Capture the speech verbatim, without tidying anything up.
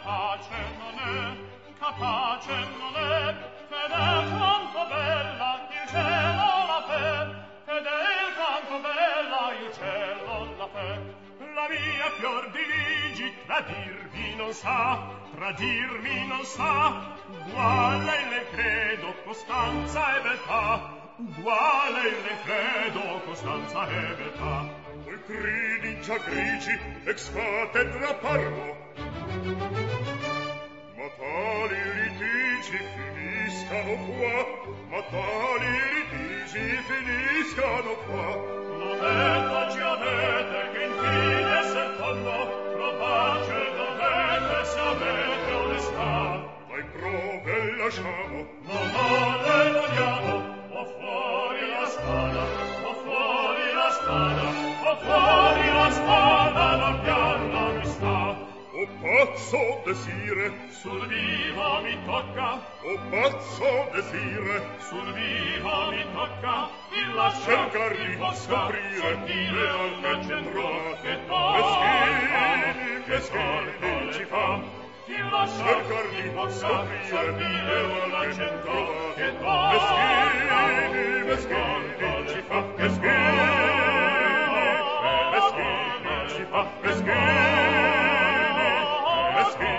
capace non è, capace non è, ed è tanto bella il cielo la fe, ed è tanto bella il cielo la fe. La mia fior di ligi tradirmi non sa, tradirmi non sa, uguale le credo costanza e beltà, uguale le credo costanza e beltà. Voi credi già grigi, ex cattedra parlo, ma tali litigi finiscano qua, ma tali litigi finiscano qua. Non detto avete che infine se fondo, provace dovete se avete onestà. Dai prove lasciamo, non male vogliamo, o fuori la spada, o fuori la spada, o fuori la spada, non pianna mi sta. O pazzo desire, sul vivo mi tocca, o pazzo desire, sul vivo mi tocca, il lasciar cercar di di bocca, scoprire sottile le centro, che meschini, meschini ci fa. Il lasciar cercar di di bocca, scoprire sottile le centro, che meschini, meschini ci fa. Meschini, meschini ci fa. Meschini, meschini